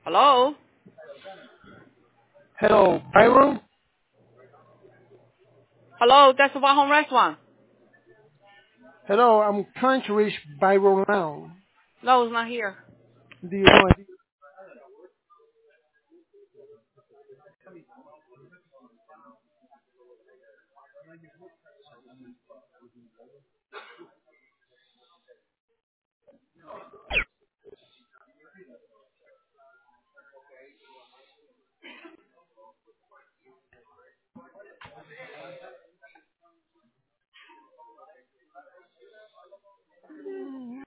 Hello? Hello, Byron. Hello, that's the One Home Restaurant. Hello, I'm trying to reach Byron now. No, it's not here. Do you know